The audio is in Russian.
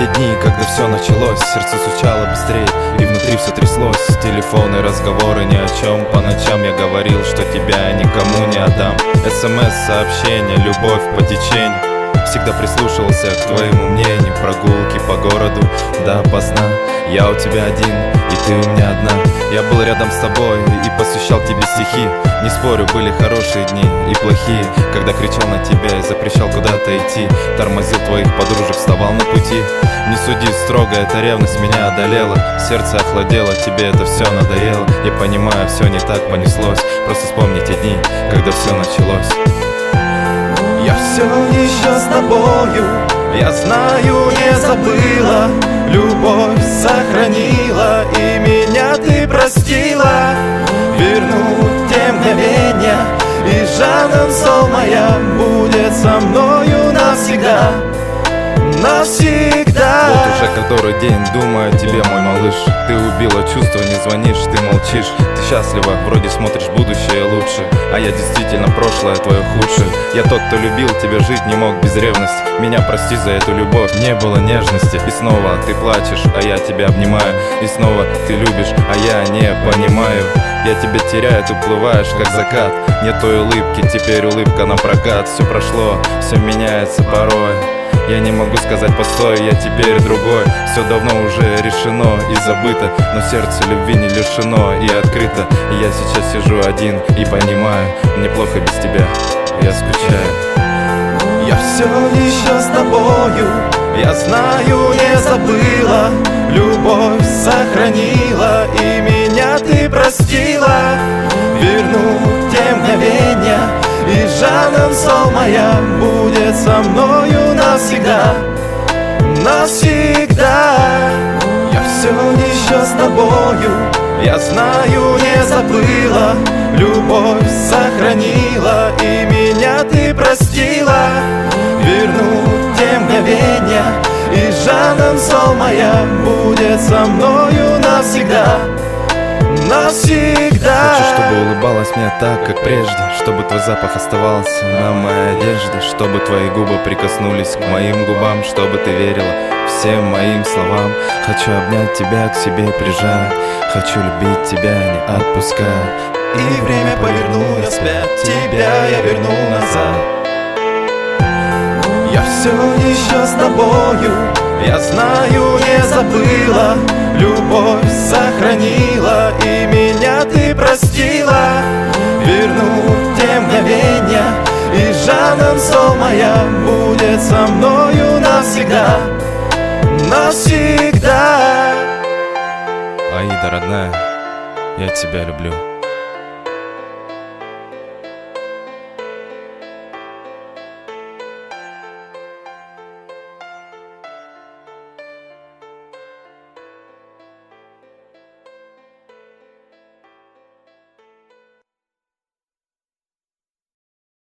те дни, когда все началось, сердце стучало быстрее и внутри все тряслось. Телефоны, разговоры ни о чем. По ночам я говорил, что тебя никому не отдам. СМС, сообщения, любовь по течению. Всегда прислушивался к твоему мнению. Прогулки по городу до поздна. Я у тебя один, и ты у меня одна. Я был рядом с тобой и посвящал тебе стихи. Не спорю, были хорошие дни и плохие, когда кричал на тебя и запрещал куда-то идти. Тормозил твоих подружек, вставал на пути. Не суди строго, эта ревность меня одолела. Сердце охладело, тебе это все надоело. Я понимаю, все не так понеслось. Просто вспомни те дни, когда все началось. Я все еще с тобою, я знаю, не забыла. Любовь сохранила, и меня ты простила. Верну те мгновения, и жаном сол моя будет со мною навсегда. Навсегда. Вот уже который день думаю о тебе, мой малыш. Ты убила чувства, не звонишь, ты молчишь. Ты счастлива, вроде смотришь будущее лучше. А я действительно прошлое твое худшее. Я тот, кто любил тебя, жить не мог без ревности. Меня прости за эту любовь, не было нежности. И снова ты плачешь, а я тебя обнимаю. И снова ты любишь, а я не понимаю. Я тебя теряю, ты уплываешь, как закат. Нет той улыбки, теперь улыбка на прокат. Все прошло, все меняется порой. Я не могу сказать постой, я теперь другой. Все давно уже решено и забыто, но сердце любви не лишено и открыто. И я сейчас сижу один и понимаю, мне плохо без тебя, я скучаю. Я все еще с тобою, я знаю, не забыла. Любовь сохранила, и меня ты простила. Верну те мгновения, и жаном сол моя будет со мною навсегда. Навсегда. Я все еще с тобою, я знаю, не забыла. Любовь сохранила, и меня ты простила. Верну те мгновения, и жаном сол моя будет со мною навсегда. Навсегда. Хочу, чтобы улыбалась мне так, как прежде, чтобы твой запах оставался на моей одежде, чтобы твои губы прикоснулись к моим губам, чтобы ты верила всем моим словам. Хочу обнять тебя, к себе прижать, хочу любить тебя, не отпускать. И время поверну я вспять, тебя я верну назад. Я все еще с тобою, я знаю, не забыла. Любовь сохранила, и меня ты простила. Верну те мгновения, и жаном сол моя будет со мною навсегда. Навсегда. Аида, родная, я тебя люблю.